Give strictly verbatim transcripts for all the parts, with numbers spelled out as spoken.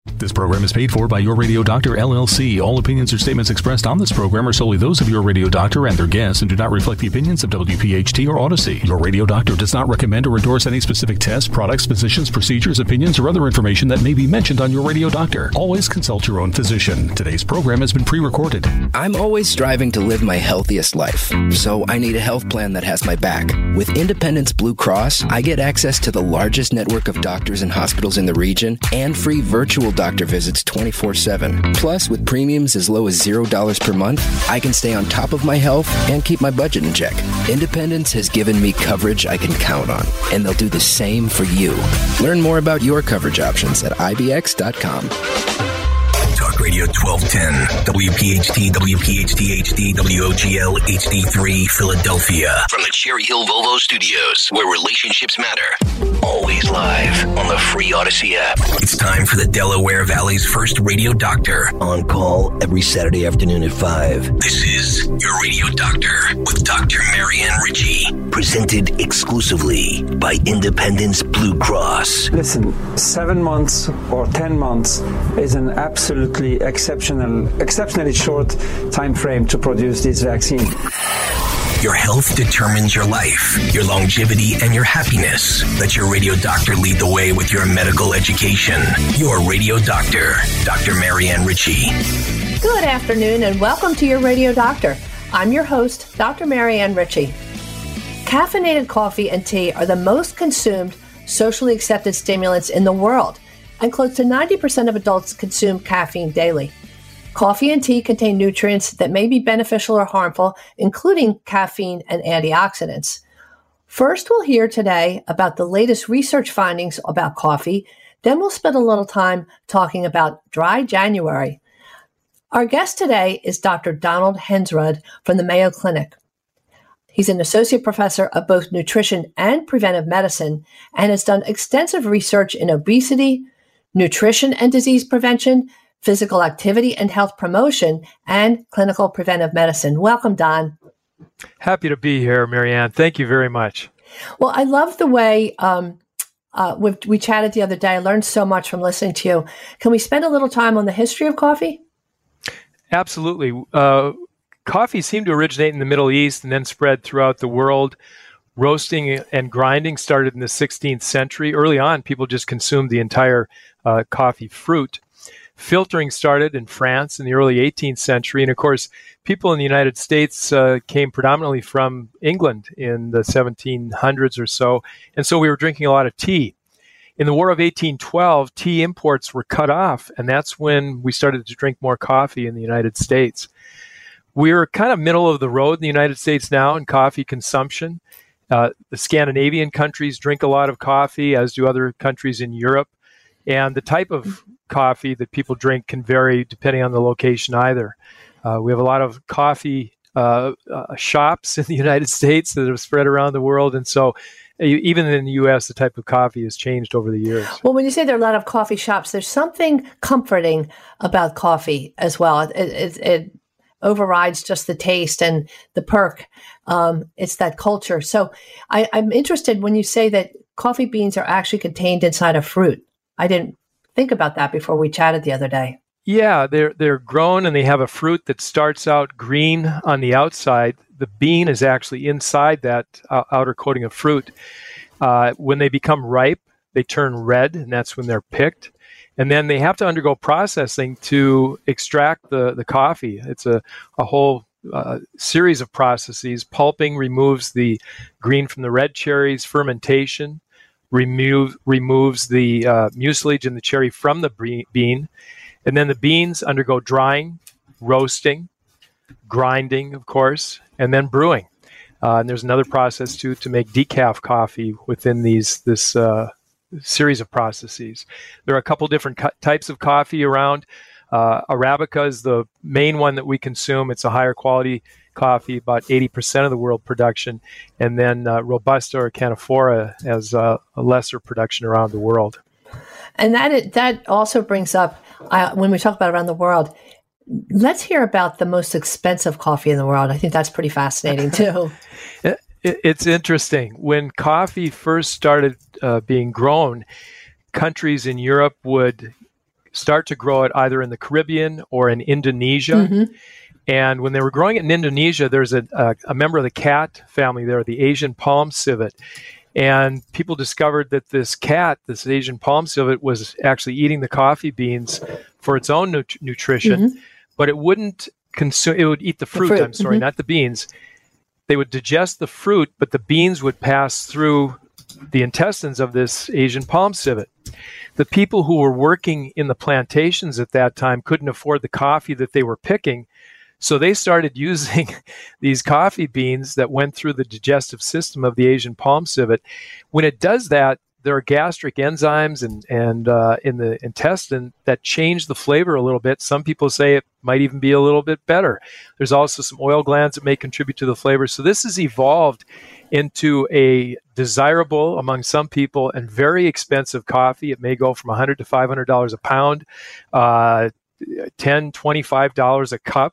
This program is paid for by Your Radio Doctor, L L C. All opinions or statements expressed on this program are solely those of Your Radio Doctor and their guests and do not reflect the opinions of W P H T or Odyssey. Your Radio Doctor does not recommend or endorse any specific tests, products, physicians, procedures, opinions, or other information that may be mentioned on Your Radio Doctor. Always consult your own physician. Today's program has been pre-recorded. I'm always striving to live my healthiest life, so I need a health plan that has my back. With Independence Blue Cross, I get access to the largest network of doctors and hospitals in the region and free virtual doctor visits twenty-four seven. Plus, with premiums as low as zero dollars per month, I can stay on top of my health and keep my budget in check. Independence has given me coverage I can count on, and they'll do the same for you. Learn more about your coverage options at I B X dot com. Talk Radio twelve ten, W P H T, W P H T H D, W O G L, H D three, Philadelphia. From the Cherry Hill Volvo Studios, where relationships matter. Always live on the free Odyssey app. It's time for the Delaware Valley's first radio doctor. On call every Saturday afternoon at five. This is Your Radio Doctor with Doctor Marianne Ritchie. Presented exclusively by Independence Blue Cross. Listen, seven months or ten months is an absolutely exceptional, exceptionally short time frame to produce this vaccine. Your health determines your life, your longevity, and your happiness. Let your radio doctor lead the way with your medical education. Your Radio Doctor, Doctor Marianne Ritchie. Good afternoon and welcome to Your Radio Doctor. I'm your host, Doctor Marianne Ritchie. Caffeinated coffee and tea are the most consumed socially accepted stimulants in the world, and close to ninety percent of adults consume caffeine daily. Coffee and tea contain nutrients that may be beneficial or harmful, including caffeine and antioxidants. First, we'll hear today about the latest research findings about coffee. Then we'll spend a little time talking about dry January. Our guest today is Doctor Donald Hensrud from the Mayo Clinic. He's an associate professor of both nutrition and preventive medicine and has done extensive research in obesity, nutrition and disease prevention, physical activity and health promotion, and clinical preventive medicine. Welcome, Don. Happy to be here, Marianne. Thank you very much. Well, I love the way um, uh, we we chatted the other day. I learned so much from listening to you. Can we spend a little time on the history of coffee? Absolutely. Uh, coffee seemed to originate in the Middle East and then spread throughout the world. Roasting and grinding started in the sixteenth century. Early on, people just consumed the entire uh, coffee fruit. Filtering started in France in the early eighteenth century. And of course, people in the United States uh, came predominantly from England in the seventeen hundreds or so. And so we were drinking a lot of tea. In the War of eighteen twelve, tea imports were cut off. And that's when we started to drink more coffee in the United States. We're kind of middle of the road in the United States now in coffee consumption. Uh, the Scandinavian countries drink a lot of coffee, as do other countries in Europe. And the type of coffee that people drink can vary depending on the location either. Uh, we have a lot of coffee uh, uh, shops in the United States that have spread around the world. And so uh, even in the U S, the type of coffee has changed over the years. Well, when you say there are a lot of coffee shops, there's something comforting about coffee as well. It, it, it overrides just the taste and the perk. Um, it's that culture. So I, I'm interested when you say that coffee beans are actually contained inside a fruit. I didn't think about that before we chatted the other day. Yeah, they're they're grown and they have a fruit that starts out green on the outside. The bean is actually inside that uh, outer coating of fruit. Uh, when they become ripe, they turn red, and that's when they're picked. And then they have to undergo processing to extract the, the coffee. It's a, a whole uh, series of processes. Pulping removes the green from the red cherries. Fermentation remove, removes the uh, mucilage in the cherry from the bre- bean. And then the beans undergo drying, roasting, grinding, of course, and then brewing. Uh, and there's another process, too, to make decaf coffee within these this uh, series of processes. There are a couple different co- types of coffee around. Uh, Arabica is the main one that we consume. It's a higher quality coffee, about eighty percent of the world production. And then uh, Robusta or Canephora has uh, a lesser production around the world. And that it, that also brings up, uh, when we talk about around the world, let's hear about the most expensive coffee in the world. I think that's pretty fascinating, too. it, it's interesting. When coffee first started uh, being grown, countries in Europe would start to grow it either in the Caribbean or in Indonesia. Mm-hmm. And when they were growing it in Indonesia, there's a, a, a member of the cat family there, the Asian palm civet. And people discovered that this cat, this Asian palm civet, was actually eating the coffee beans for its own nut- nutrition, mm-hmm. but it wouldn't consume, it would eat the fruit, the fruit. I'm sorry, mm-hmm. not the beans. They would digest the fruit, but the beans would pass through the intestines of this Asian palm civet. The people who were working in the plantations at that time couldn't afford the coffee that they were picking, so they started using these coffee beans that went through the digestive system of the Asian palm civet. When it does that, there are gastric enzymes and, and uh, in the intestine that change the flavor a little bit. Some people say it might even be a little bit better. There's also some oil glands that may contribute to the flavor. So this has evolved into a desirable among some people and very expensive coffee. It may go from one hundred dollars to five hundred dollars a pound, uh, ten dollars, twenty-five dollars a cup.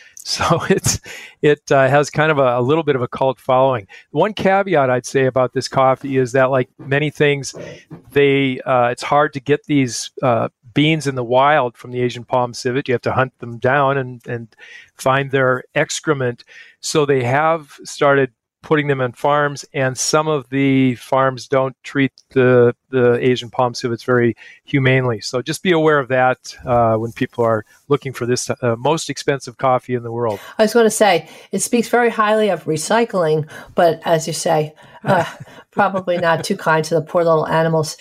So it's it uh, has kind of a, a little bit of a cult following. One caveat I'd say about this coffee is that, like many things, they uh, it's hard to get these uh, beans in the wild from the Asian palm civet. You have to hunt them down and, and find their excrement. So they have started putting them in farms, and some of the farms don't treat the the Asian palm civets very humanely. So just be aware of that uh, when people are looking for this uh, most expensive coffee in the world. I was going to say, it speaks very highly of recycling, but as you say, uh, probably not too kind to the poor little animals.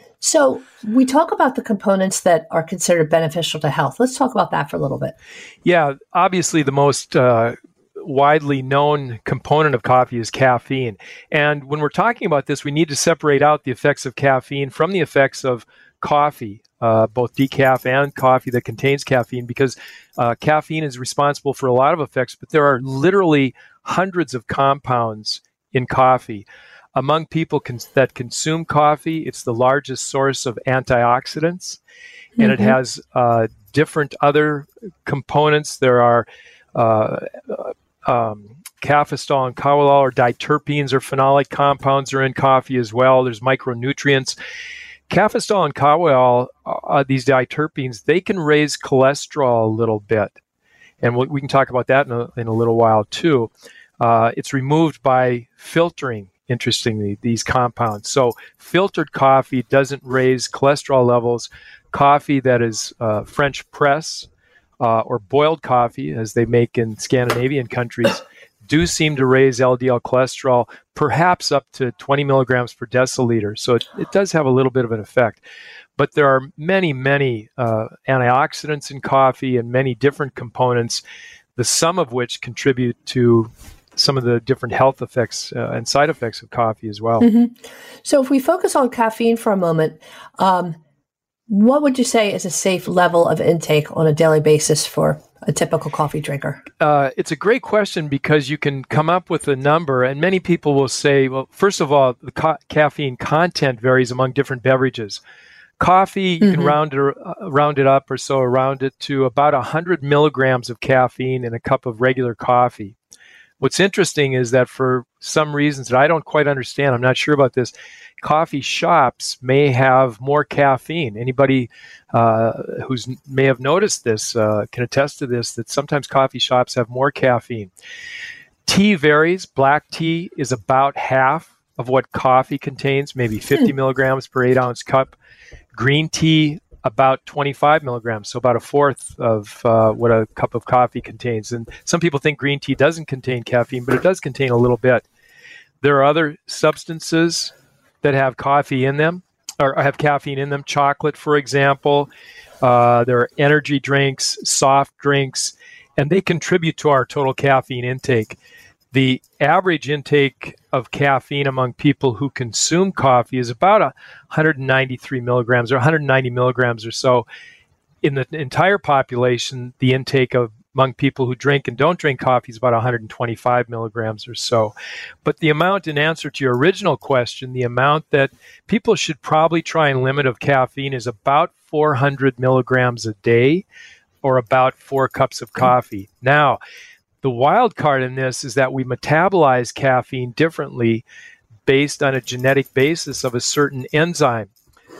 So we talk about the components that are considered beneficial to health. Let's talk about that for a little bit. Yeah, obviously the most uh, widely known component of coffee is caffeine. And when we're talking about this, we need to separate out the effects of caffeine from the effects of coffee, uh, both decaf and coffee that contains caffeine, because uh, caffeine is responsible for a lot of effects, but there are literally hundreds of compounds in coffee. Among people cons- that consume coffee, it's the largest source of antioxidants, and mm-hmm. it has uh, different other components. There are uh, Um, cafestol and kawalol, or diterpenes or phenolic compounds, are in coffee as well. There's micronutrients. Cafestol and kawalol, uh, these diterpenes, they can raise cholesterol a little bit. And we, we can talk about that in a, in a little while too. Uh, it's removed by filtering, interestingly, these compounds. So filtered coffee doesn't raise cholesterol levels. Coffee that is uh, French press, Uh, or boiled coffee, as they make in Scandinavian countries, do seem to raise L D L cholesterol, perhaps up to twenty milligrams per deciliter. So it, it does have a little bit of an effect. But there are many, many uh, antioxidants in coffee and many different components, the sum of which contribute to some of the different health effects uh, and side effects of coffee as well. Mm-hmm. So if we focus on caffeine for a moment, um, what would you say is a safe level of intake on a daily basis for a typical coffee drinker? Uh, it's a great question, because you can come up with a number, and many people will say, well, first of all, the ca- caffeine content varies among different beverages. Coffee, you mm-hmm. can round it, uh, round it up or so, round it to about one hundred milligrams of caffeine in a cup of regular coffee. What's interesting is that for some reasons that I don't quite understand, I'm not sure about this, coffee shops may have more caffeine. Anybody uh, who's may have noticed this uh, can attest to this, that sometimes coffee shops have more caffeine. Tea varies. Black tea is about half of what coffee contains, maybe fifty milligrams per eight ounce cup. Green tea, about twenty-five milligrams, so about a fourth of uh, what a cup of coffee contains. And some people think green tea doesn't contain caffeine, but it does contain a little bit. There are other substances that have coffee in them, or have caffeine in them. Chocolate, for example. Uh, there are energy drinks, soft drinks, and they contribute to our total caffeine intake. The average intake of caffeine among people who consume coffee is about one hundred ninety-three milligrams, or one hundred ninety milligrams or so. In the entire population, the intake of among people who drink and don't drink coffee is about one hundred twenty-five milligrams or so. But the amount, in answer to your original question, the amount that people should probably try and limit of caffeine is about four hundred milligrams a day, or about four cups of coffee. Now, the wild card in this is that we metabolize caffeine differently based on a genetic basis of a certain enzyme.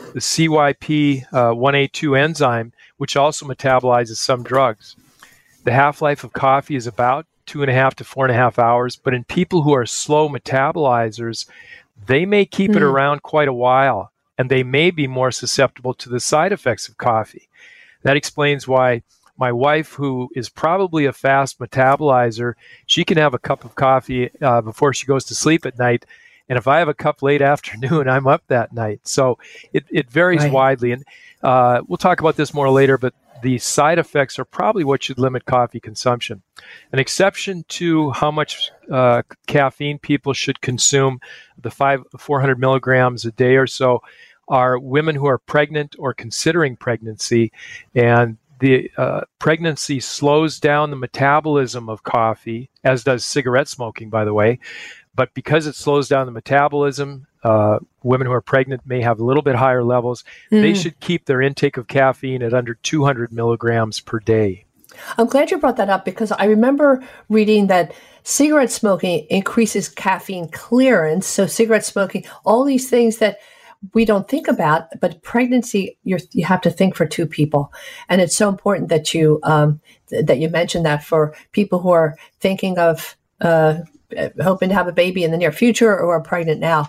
the C Y P one A two enzyme, which also metabolizes some drugs. The half-life of coffee is about two and a half to four and a half hours, but in people who are slow metabolizers, they may keep mm. it around quite a while, and they may be more susceptible to the side effects of coffee. That explains why my wife, who is probably a fast metabolizer, she can have a cup of coffee uh, before she goes to sleep at night. And if I have a cup late afternoon, I'm up that night. So it, it varies right. widely. And uh, we'll talk about this more later, but the side effects are probably what should limit coffee consumption. An exception to how much uh, caffeine people should consume, the five, four hundred milligrams a day or so, are women who are pregnant or considering pregnancy. And the uh, pregnancy slows down the metabolism of coffee, as does cigarette smoking, by the way. But because it slows down the metabolism, uh, women who are pregnant may have a little bit higher levels. Mm. They should keep their intake of caffeine at under two hundred milligrams per day. I'm glad you brought that up, because I remember reading that cigarette smoking increases caffeine clearance. So cigarette smoking, all these things that we don't think about, but pregnancy, you're, you have to think for two people. And it's so important that you um, th- that you mentioned that for people who are thinking of uh, hoping to have a baby in the near future or are pregnant now.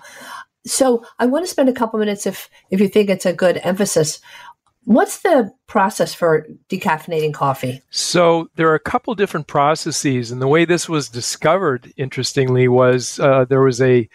So I want to spend a couple minutes, if if you think it's a good emphasis. What's the process for decaffeinating coffee? So there are a couple different processes, and the way this was discovered, interestingly, was uh, there was a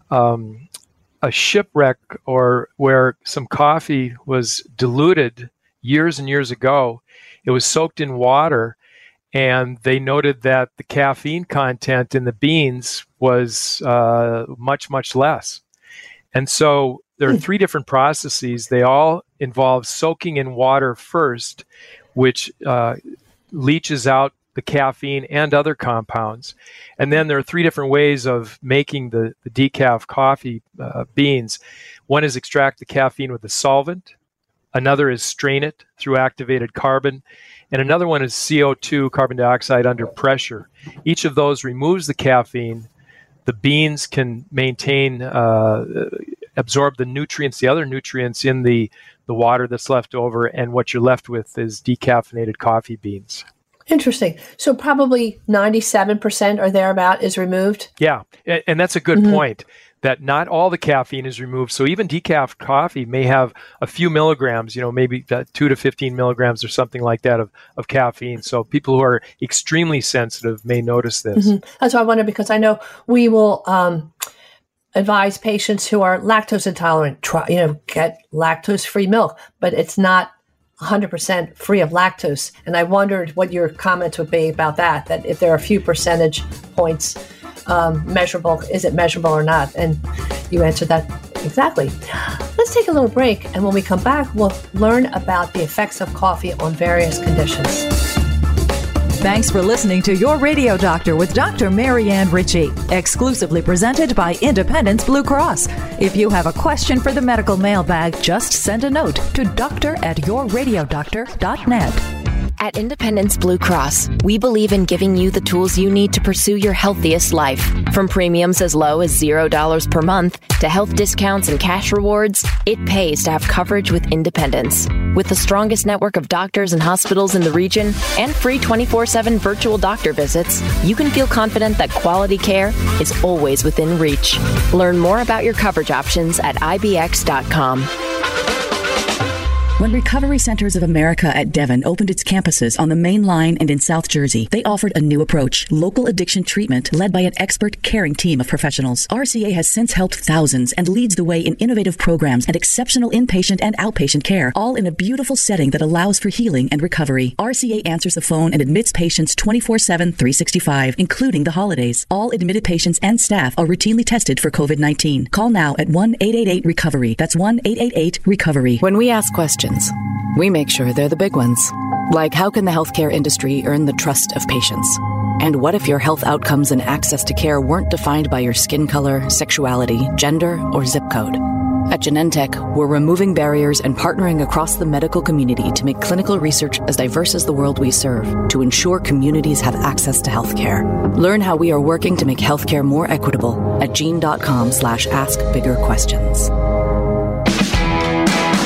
um, a shipwreck or where some coffee was diluted years and years ago. It was soaked in water, and they noted that the caffeine content in the beans was uh, much, much less. And so there are three different processes. They all involve soaking in water first, which uh, leaches out the caffeine and other compounds. And then there are three different ways of making the, the decaf coffee uh, beans. One is extract the caffeine with a solvent. Another is strain it through activated carbon. And another one is C O two, carbon dioxide, under pressure. Each of those removes the caffeine. The beans can maintain, uh, absorb the nutrients, the other nutrients in the, the water that's left over, and what you're left with is decaffeinated coffee beans. Interesting. So probably ninety-seven percent or thereabout is removed? Yeah, and, and that's a good mm-hmm. point, that not all the caffeine is removed. So even decaf coffee may have a few milligrams, you know, maybe two to fifteen milligrams or something like that of, of caffeine. So people who are extremely sensitive may notice this. Mm-hmm. That's why I wonder, because I know we will um, advise patients who are lactose intolerant, try, you know, get lactose-free milk, but it's not one hundred percent free of lactose. And I wondered what your comments would be about that, that if there are a few percentage points um, measurable, is it measurable or not? And you answered that exactly. Let's take a little break. And when we come back, we'll learn about the effects of coffee on various conditions. Thanks for listening to Your Radio Doctor with Doctor Marianne Ritchie, exclusively presented by Independence Blue Cross. If you have a question for the medical mailbag, just send a note to doctor at your radio doctor dot net. At Independence Blue Cross, we believe in giving you the tools you need to pursue your healthiest life. From premiums as low as zero dollars per month to health discounts and cash rewards, it pays to have coverage with Independence. With the strongest network of doctors and hospitals in the region and free twenty-four seven virtual doctor visits, you can feel confident that quality care is always within reach. Learn more about your coverage options at I B X dot com. When Recovery Centers of America at Devon opened its campuses on the Main Line and in South Jersey, they offered a new approach, local addiction treatment led by an expert, caring team of professionals. R C A has since helped thousands and leads the way in innovative programs and exceptional inpatient and outpatient care, all in a beautiful setting that allows for healing and recovery. R C A answers the phone and admits patients twenty-four seven, three sixty-five, including the holidays. All admitted patients and staff are routinely tested for covid nineteen. Call now at one eight eight eight recovery. That's one eight eight eight recovery. When we ask questions, we make sure they're the big ones. Like, how can the healthcare industry earn the trust of patients? And what if your health outcomes and access to care weren't defined by your skin color, sexuality, gender, or zip code? At Genentech, we're removing barriers and partnering across the medical community to make clinical research as diverse as the world we serve, to ensure communities have access to healthcare. Learn how we are working to make healthcare more equitable at gene.com slash ask bigger questions.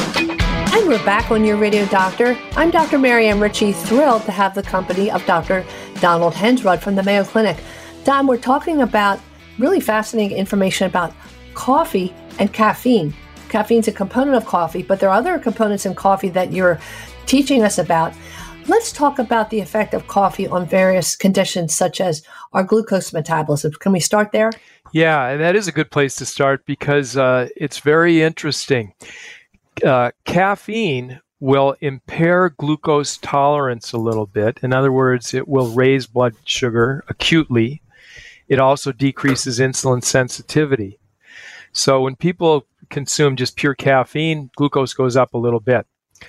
We're back on Your Radio Doctor. I'm Doctor Marianne Ritchie, thrilled to have the company of Doctor Donald Hensrud from the Mayo Clinic. Don, we're talking about really fascinating information about coffee and caffeine. Caffeine's a component of coffee, but there are other components in coffee that you're teaching us about. Let's talk about the effect of coffee on various conditions such as our glucose metabolism. Can we start there? Yeah, and that is a good place to start because uh, it's very interesting. Uh, caffeine will impair glucose tolerance a little bit. In other words, it will raise blood sugar acutely. It also decreases insulin sensitivity. So when people consume just pure caffeine, glucose goes up a little bit.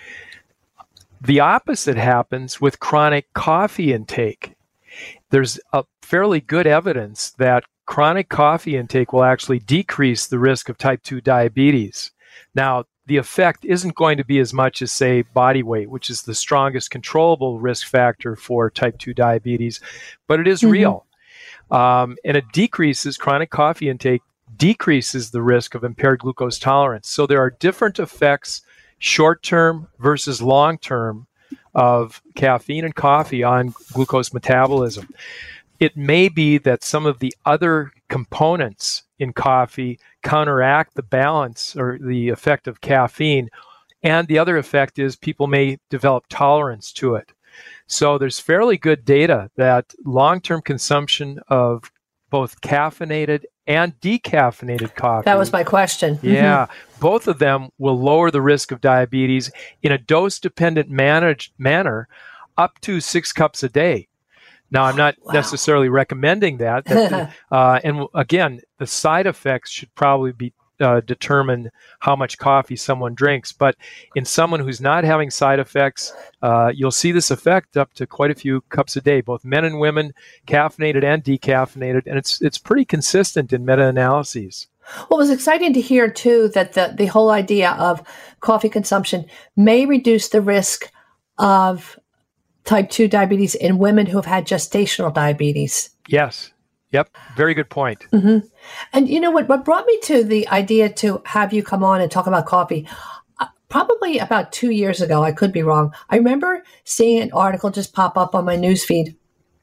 The opposite happens with chronic coffee intake. There's a fairly good evidence that chronic coffee intake will actually decrease the risk of type two diabetes. Now, the effect isn't going to be as much as, say, body weight, which is the strongest controllable risk factor for type two diabetes, but it is mm-hmm. real. Um, and it decreases, chronic coffee intake decreases the risk of impaired glucose tolerance. So there are different effects, short-term versus long-term, of caffeine and coffee on glucose metabolism. It may be that some of the other components in coffee counteract the balance or the effect of caffeine. And the other effect is people may develop tolerance to it. So there's fairly good data that long-term consumption of both caffeinated and decaffeinated coffee. That was my question. Yeah. Mm-hmm. Both of them will lower the risk of diabetes in a dose-dependent managed manner up to six cups a day. Now, I'm not wow. necessarily recommending that. that uh, and again, the side effects should probably be uh, determine how much coffee someone drinks. But in someone who's not having side effects, uh, you'll see this effect up to quite a few cups a day, both men and women, caffeinated and decaffeinated. And it's it's pretty consistent in meta-analyses. Well, it was exciting to hear, too, that the, the whole idea of coffee consumption may reduce the risk of type two diabetes in women who have had gestational diabetes. Yes. Yep. Very good point. Mm-hmm. And you know what, what brought me to the idea to have you come on and talk about coffee, uh, probably about two years ago, I could be wrong. I remember seeing an article just pop up on my newsfeed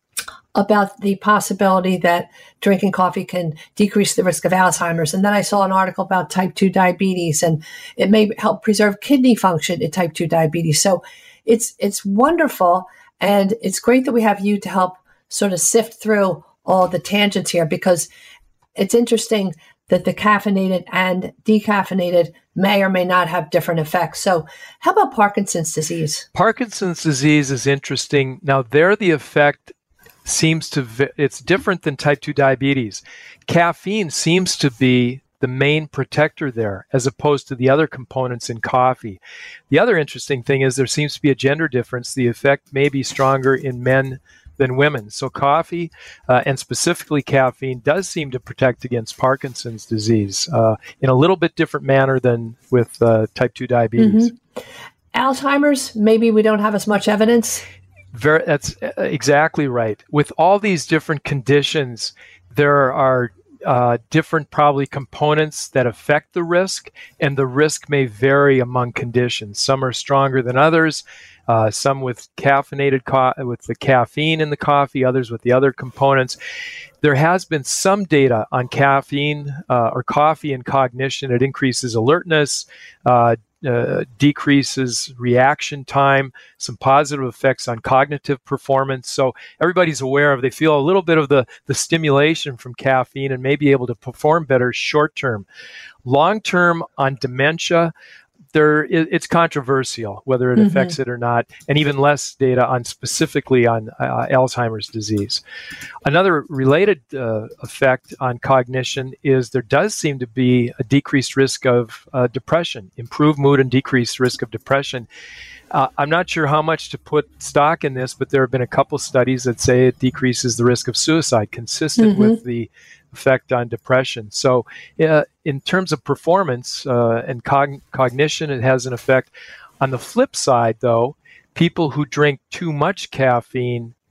about the possibility that drinking coffee can decrease the risk of Alzheimer's. And then I saw an article about type two diabetes, and it may help preserve kidney function in type two diabetes. So it's it's wonderful, and it's great that we have you to help sort of sift through all the tangents here, because it's interesting that the caffeinated and decaffeinated may or may not have different effects. So how about Parkinson's disease? Parkinson's disease is interesting. Now, there the effect seems to, it's different than type two diabetes. Caffeine seems to be the main protector there, as opposed to the other components in coffee. The other interesting thing is there seems to be a gender difference. The effect may be stronger in men than women. So coffee, uh, and specifically caffeine, does seem to protect against Parkinson's disease uh, in a little bit different manner than with uh, type two diabetes. Mm-hmm. Alzheimer's, maybe we don't have as much evidence. Very, that's exactly right. With all these different conditions, there are uh, different probably components that affect the risk, and the risk may vary among conditions. Some are stronger than others. Uh, some with caffeinated co- with the caffeine in the coffee, others with the other components. There has been some data on caffeine uh, or coffee and cognition. It increases alertness, uh, uh, decreases reaction time, some positive effects on cognitive performance. So everybody's aware of, they feel a little bit of the, the stimulation from caffeine and may be able to perform better short term. Long term on dementia, There, it's controversial whether it mm-hmm. affects it or not, and even less data on specifically on uh, Alzheimer's disease. Another related uh, effect on cognition is there does seem to be a decreased risk of uh, depression, improved mood and decreased risk of depression. Uh, I'm not sure how much to put stock in this, but there have been a couple studies that say it decreases the risk of suicide, consistent mm-hmm. with the effect on depression. So uh, in terms of performance uh, and cog- cognition, it has an effect. On the flip side, though, people who drink too much caffeine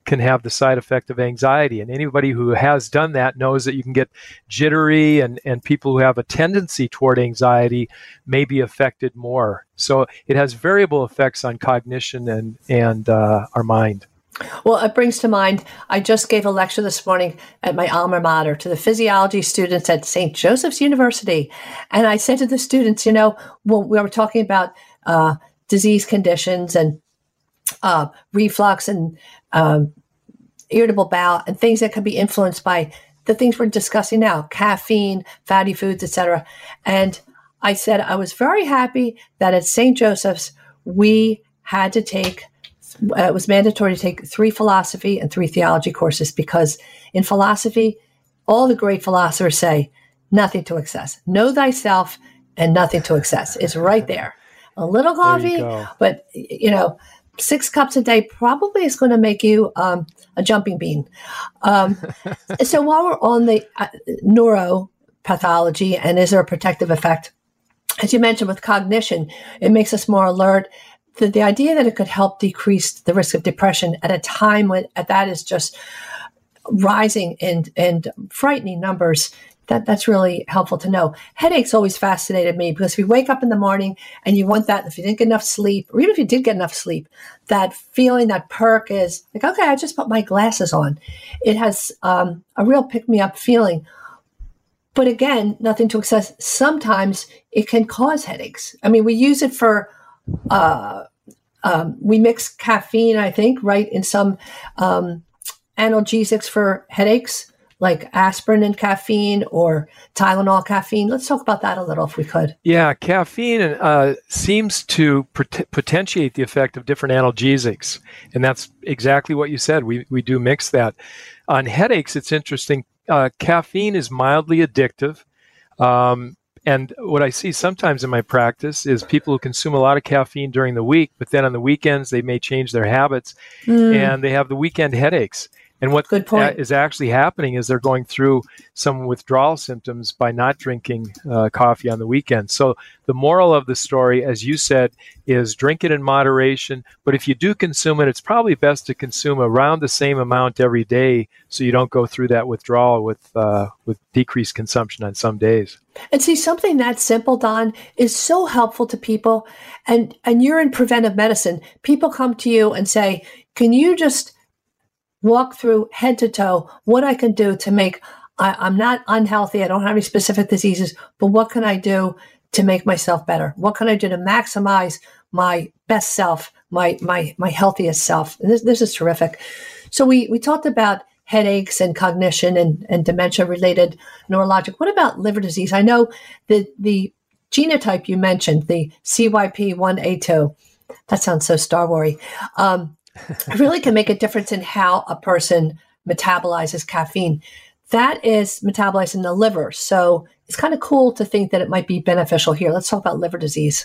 can have the side effect of anxiety. And anybody who has done that knows that you can get jittery, and, and people who have a tendency toward anxiety may be affected more. So it has variable effects on cognition and, and uh, our mind. Well, it brings to mind, I just gave a lecture this morning at my alma mater to the physiology students at Saint Joseph's University. And I said to the students, you know, when we were talking about uh, disease conditions and uh, reflux and um, irritable bowel and things that can be influenced by the things we're discussing now, caffeine, fatty foods, et cetera. And I said I was very happy that at Saint Joseph's, we had to take Uh, it was mandatory to take three philosophy and three theology courses, because in philosophy, all the great philosophers say, nothing to excess. Know thyself and nothing to excess. It's right there. A little coffee, but, you know, six cups a day probably is going to make you um, a jumping bean. Um, so while we're on the uh, neuropathology and is there a protective effect, as you mentioned with cognition, it makes us more alert. The, the idea that it could help decrease the risk of depression at a time when that is just rising in, in frightening numbers, that, that's really helpful to know. Headaches always fascinated me, because if you wake up in the morning and you want that, if you didn't get enough sleep, or even if you did get enough sleep, that feeling, that perk is like, okay, I just put my glasses on. It has um, a real pick-me-up feeling. But again, nothing to excess. Sometimes it can cause headaches. I mean, we use it for Uh, um, we mix caffeine, I think, right, in some um, analgesics for headaches, like aspirin and caffeine or Tylenol caffeine. Let's talk about that a little, if we could. Yeah, caffeine uh, seems to pot- potentiate the effect of different analgesics, and that's exactly what you said. We we do mix that. On headaches, it's interesting. Uh, caffeine is mildly addictive. Um, And what I see sometimes in my practice is people who consume a lot of caffeine during the week, but then on the weekends they may change their habits mm. and they have the weekend headaches. And what a- is actually happening is they're going through some withdrawal symptoms by not drinking uh, coffee on the weekend. So the moral of the story, as you said, is drink it in moderation. But if you do consume it, it's probably best to consume around the same amount every day, so you don't go through that withdrawal with uh, with decreased consumption on some days. And see, something that simple, Don, is so helpful to people. And and you're in preventive medicine. People come to you and say, can you just walk through head to toe what I can do to make, I, I'm not unhealthy, I don't have any specific diseases, but what can I do to make myself better? What can I do to maximize my best self, my my my healthiest self? And this, this is terrific. So we, we talked about headaches and cognition and, and dementia-related neurologic. What about liver disease? I know that the genotype you mentioned, the C Y P one A two, that sounds so Star Wars-y, um, really can make a difference in how a person metabolizes caffeine. That is metabolized in the liver. So it's kind of cool to think that it might be beneficial here. Let's talk about liver disease.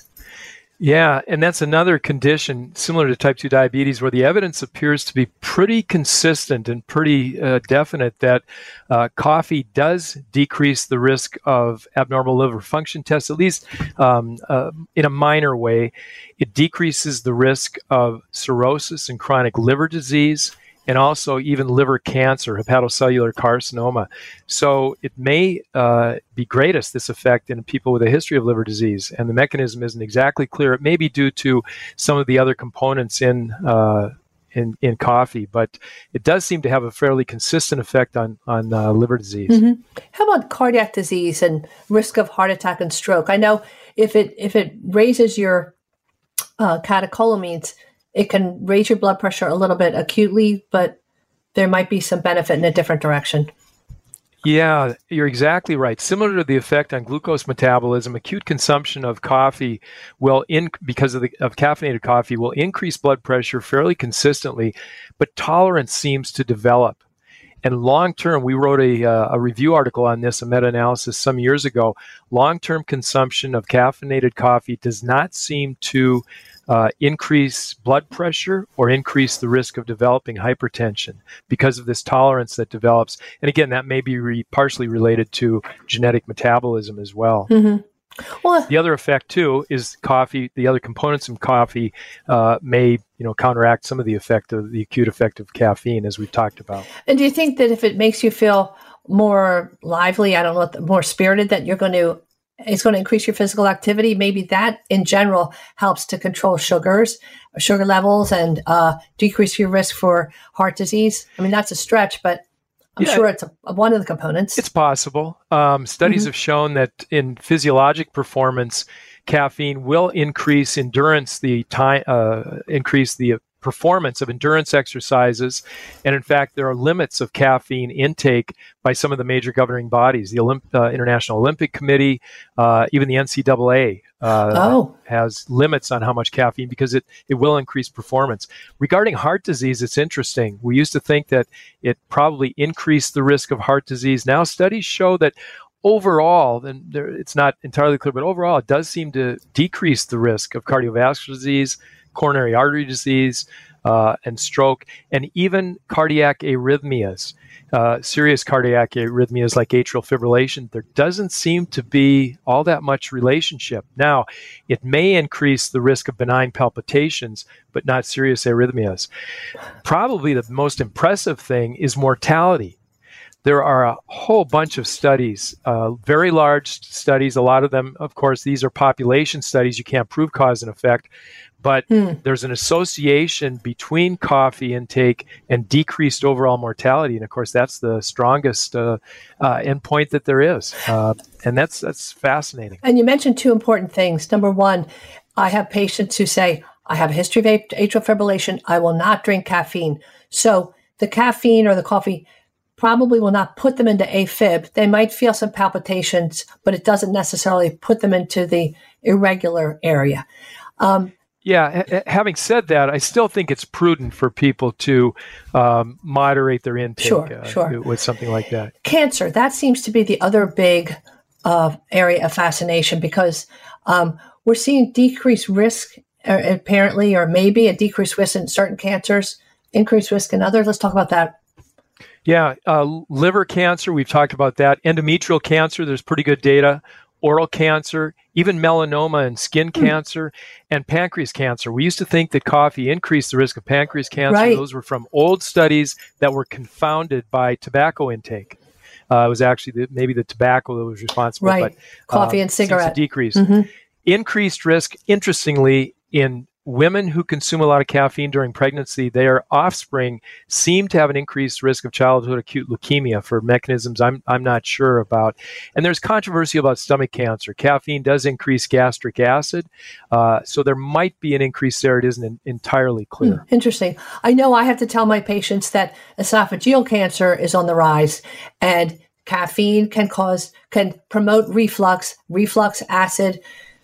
Yeah, and that's another condition similar to type two diabetes where the evidence appears to be pretty consistent and pretty uh, definite that uh, coffee does decrease the risk of abnormal liver function tests, at least um, uh, in a minor way. It decreases the risk of cirrhosis and chronic liver disease, and also even liver cancer, hepatocellular carcinoma. So it may uh, be greatest, this effect, in people with a history of liver disease, and the mechanism isn't exactly clear. It may be due to some of the other components in uh, in, in coffee, but it does seem to have a fairly consistent effect on, on uh, liver disease. Mm-hmm. How about cardiac disease and risk of heart attack and stroke? I know if it if it raises your uh, catecholamines, it can raise your blood pressure a little bit acutely, but there might be some benefit in a different direction. Yeah, you're exactly right. Similar to the effect on glucose metabolism, acute consumption of coffee will, in because of, the, of caffeinated coffee, will increase blood pressure fairly consistently, but tolerance seems to develop. And long-term, we wrote a, uh, a review article on this, a meta-analysis some years ago. Long-term consumption of caffeinated coffee does not seem to Uh, increase blood pressure or increase the risk of developing hypertension because of this tolerance that develops. And again, that may be re- partially related to genetic metabolism as well. Mm-hmm. Well, the other effect too is coffee. The other components of coffee uh, may, you know, counteract some of the effect of the acute effect of caffeine, as we've talked about. And do you think that if it makes you feel more lively, I don't know, more spirited, that you're going to, it's going to increase your physical activity? Maybe that in general helps to control sugars, sugar levels, and uh, decrease your risk for heart disease. I mean, that's a stretch, but I'm yeah, sure it's a, one of the components. It's possible. Um, studies mm-hmm. have shown that in physiologic performance, caffeine will increase endurance, the time, uh, increase the performance of endurance exercises. And in fact, there are limits of caffeine intake by some of the major governing bodies. The Olymp- uh, International Olympic Committee, uh, even the N C double A uh, oh. has limits on how much caffeine, because it, it will increase performance. Regarding heart disease, it's interesting. We used to think that it probably increased the risk of heart disease. Now studies show that overall, and there, it's not entirely clear, but overall it does seem to decrease the risk of cardiovascular disease, coronary artery disease, uh, and stroke, and even cardiac arrhythmias, uh, serious cardiac arrhythmias like atrial fibrillation. There doesn't seem to be all that much relationship. Now, it may increase the risk of benign palpitations, but not serious arrhythmias. Probably the most impressive thing is mortality. There are a whole bunch of studies, uh, very large studies. A lot of them, of course, these are population studies. You can't prove cause and effect. But hmm. there's an association between coffee intake and decreased overall mortality. And of course, that's the strongest uh, uh, endpoint that there is. Uh, and that's that's fascinating. And you mentioned two important things. Number one, I have patients who say, I have a history of atrial fibrillation. I will not drink caffeine. So the caffeine or the coffee probably will not put them into AFib. They might feel some palpitations, but it doesn't necessarily put them into the irregular area. Um, Yeah, ha- having said that, I still think it's prudent for people to um, moderate their intake sure, uh, sure. with something like that. Cancer, that seems to be the other big uh, area of fascination, because um, we're seeing decreased risk, uh, apparently, or maybe a decreased risk in certain cancers, increased risk in others. Let's talk about that. Yeah, uh, liver cancer, we've talked about that. Endometrial cancer, there's pretty good data. Oral cancer, even melanoma and skin mm. cancer, and pancreas cancer. We used to think that coffee increased the risk of pancreas cancer. Right. Those were from old studies that were confounded by tobacco intake. Uh, it was actually the, maybe the tobacco that was responsible. Right, but, coffee uh, and cigarette. Decrease. Mm-hmm. Increased risk, interestingly, in women who consume a lot of caffeine during pregnancy, their offspring seem to have an increased risk of childhood acute leukemia for mechanisms I'm I'm not sure about. And there's controversy about stomach cancer. Caffeine does increase gastric acid, uh, so there might be an increase there. It isn't in, entirely clear. Hmm, interesting. I know I have to tell my patients that esophageal cancer is on the rise, and caffeine can cause, can promote reflux, reflux acid.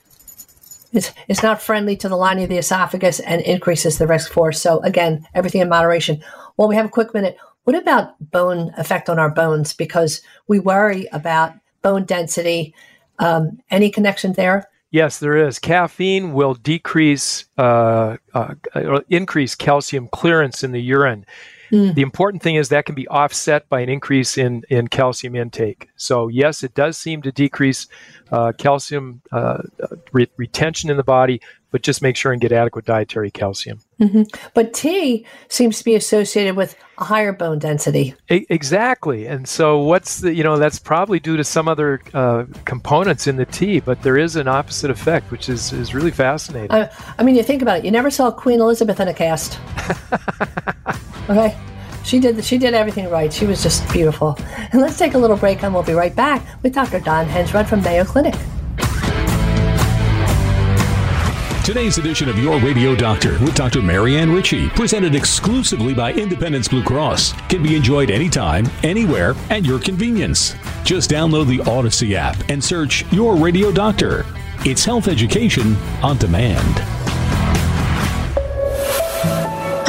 It's, it's not friendly to the lining of the esophagus and increases the risk for. So again, everything in moderation. Well, we have a quick minute. What about bone effect on our bones? Because we worry about bone density. Um, any connection there? Yes, there is. Caffeine will decrease, uh, uh, increase calcium clearance in the urine. Mm. The important thing is that can be offset by an increase in, in calcium intake. So yes, it does seem to decrease uh, calcium uh, re- retention in the body, but just make sure and get adequate dietary calcium. Mm-hmm. But tea seems to be associated with a higher bone density. E- exactly. And so what's the, you know, that's probably due to some other uh, components in the tea, but there is an opposite effect, which is, is really fascinating. Uh, I mean, you think about it. You never saw Queen Elizabeth in a cast. Okay. She did she did everything right. She was just beautiful. And let's take a little break and we'll be right back with Doctor Don Hensrud from Mayo Clinic. Today's edition of Your Radio Doctor with Doctor Marianne Ritchie, presented exclusively by Independence Blue Cross, can be enjoyed anytime, anywhere, at your convenience. Just download the Odyssey app and search Your Radio Doctor. It's health education on demand.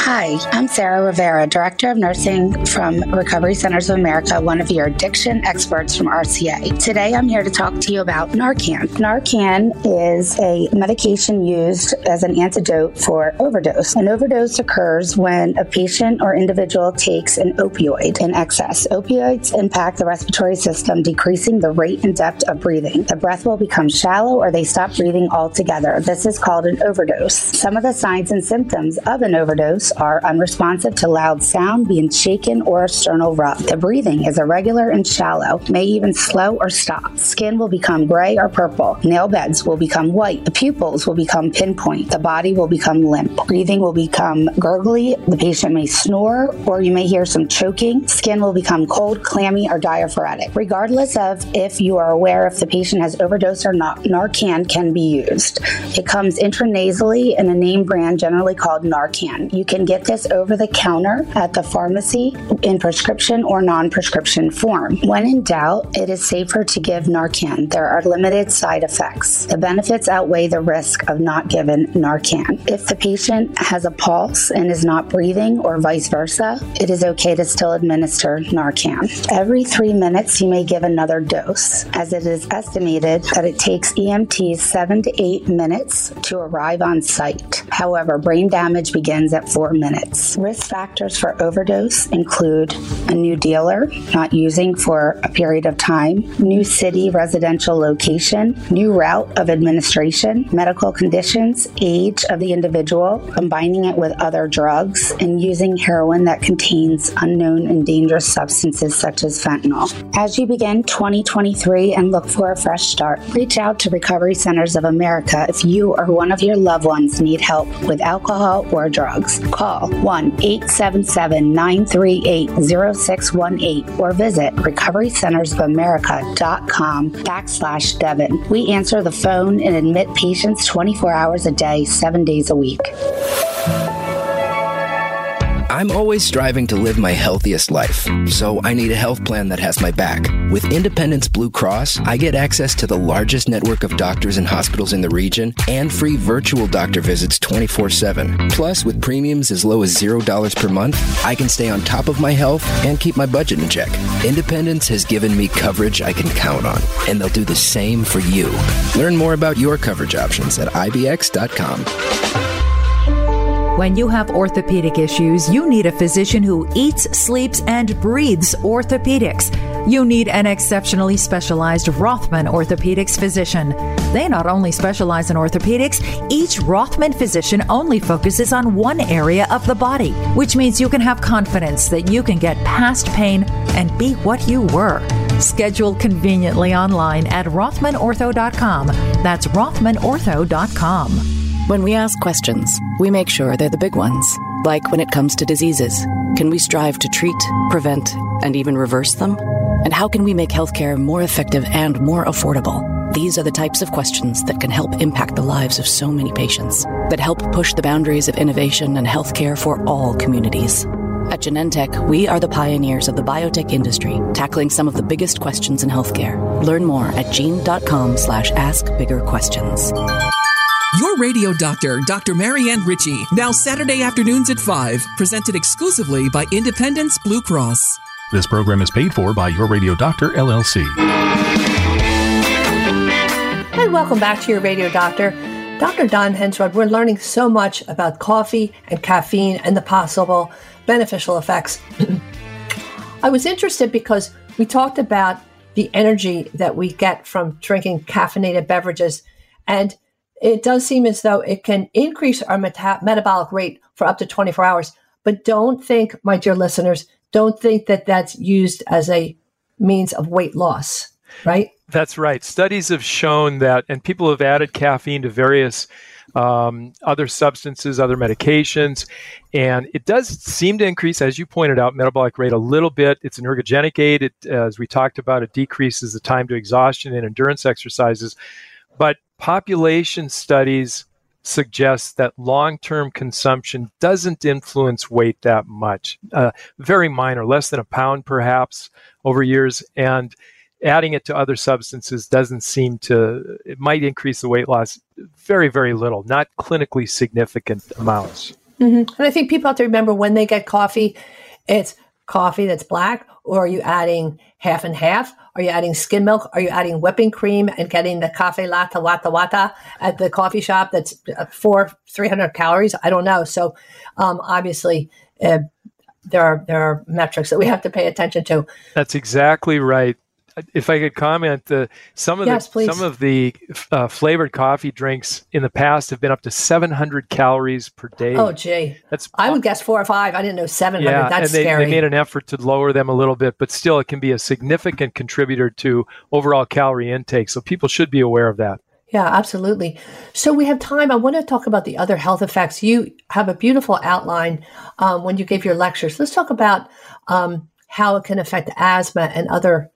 Hi, I'm Sarah Rivera, Director of Nursing from Recovery Centers of America, one of your addiction experts from R C A. Today, I'm here to talk to you about Narcan. Narcan is a medication used as an antidote for overdose. An overdose occurs when a patient or individual takes an opioid in excess. Opioids impact the respiratory system, decreasing the rate and depth of breathing. The breath will become shallow or they stop breathing altogether. This is called an overdose. Some of the signs and symptoms of an overdose are unresponsive to loud sound, being shaken, or a sternal rub. The breathing is irregular and shallow, may even slow or stop. Skin will become gray or purple. Nail beds will become white. The pupils will become pinpoint. The body will become limp. Breathing will become gurgly. The patient may snore, or you may hear some choking. Skin will become cold, clammy, or diaphoretic. Regardless of if you are aware if the patient has overdosed or not, Narcan can be used. It comes intranasally in a name brand generally called Narcan. You can get this over the counter at the pharmacy in prescription or non-prescription form. When in doubt, it is safer to give Narcan. There are limited side effects. The benefits outweigh the risk of not giving Narcan. If the patient has a pulse and is not breathing or vice versa, it is okay to still administer Narcan. Every three minutes, you may give another dose, as it is estimated that it takes E M Ts seven to eight minutes to arrive on site. However, brain damage begins at four minutes. Risk factors for overdose include a new dealer, not using for a period of time, new city residential location, new route of administration, medical conditions, age of the individual, combining it with other drugs, and using heroin that contains unknown and dangerous substances such as fentanyl. As you begin twenty twenty-three and look for a fresh start, reach out to Recovery Centers of America if you or one of your loved ones need help with alcohol or drugs. Call one eight seven seven, nine three eight, zero six one eight or visit recovery centers of america dot com backslash Devin. We answer the phone and admit patients twenty-four hours a day, seven days a week. I'm always striving to live my healthiest life, so I need a health plan that has my back. With Independence Blue Cross, I get access to the largest network of doctors and hospitals in the region and free virtual doctor visits twenty-four seven. Plus, with premiums as low as zero dollars per month, I can stay on top of my health and keep my budget in check. Independence has given me coverage I can count on, and they'll do the same for you. Learn more about your coverage options at I B X dot com. When you have orthopedic issues, you need a physician who eats, sleeps, and breathes orthopedics. You need an exceptionally specialized Rothman Orthopedics physician. They not only specialize in orthopedics, each Rothman physician only focuses on one area of the body, which means you can have confidence that you can get past pain and be what you were. Schedule conveniently online at rothman ortho dot com. That's rothman ortho dot com. When we ask questions, we make sure they're the big ones. Like when it comes to diseases, can we strive to treat, prevent, and even reverse them? And how can we make healthcare more effective and more affordable? These are the types of questions that can help impact the lives of so many patients, that help push the boundaries of innovation and healthcare for all communities. At Genentech, we are the pioneers of the biotech industry, tackling some of the biggest questions in healthcare. Learn more at gene.com slash ask bigger questions. Your radio doctor, Doctor Marianne Ritchie, now Saturday afternoons at five, presented exclusively by Independence Blue Cross. This program is paid for by Your Radio Doctor, L L C. And welcome back to Your Radio Doctor. Doctor Don Hensrud, we're learning so much about coffee and caffeine and the possible beneficial effects. I was interested because we talked about the energy that we get from drinking caffeinated beverages, and it does seem as though it can increase our meta- metabolic rate for up to twenty-four hours. But don't think, my dear listeners, don't think that that's used as a means of weight loss, right? That's right. Studies have shown that, and people have added caffeine to various um, other substances, other medications, and it does seem to increase, as you pointed out, metabolic rate a little bit. It's an ergogenic aid. It, as we talked about, it decreases the time to exhaustion in endurance exercises. But population studies suggest that long-term consumption doesn't influence weight that much. Uh, very minor, less than a pound perhaps over years, and adding it to other substances doesn't seem to, it might increase the weight loss very, very little, not clinically significant amounts. Mm-hmm. And I think people have to remember when they get coffee, it's coffee that's black, or are you adding half and half? Are you adding skim milk? Are you adding whipping cream and getting the cafe latte wata wata at the coffee shop that's four, three hundred calories? I don't know. So um, obviously uh, there are there are metrics that we have to pay attention to. That's exactly right. If I could comment, the some of yes, the please. some of the uh, flavored coffee drinks in the past have been up to seven hundred calories per day. Oh, gee. That's I would guess four or five. I didn't know seven hundred. Yeah, That's and they, scary. they made an effort to lower them a little bit, but still it can be a significant contributor to overall calorie intake. So people should be aware of that. Yeah, absolutely. So we have time. I want to talk about the other health effects. You have a beautiful outline um, when you give your lectures. Let's talk about um, how it can affect asthma and other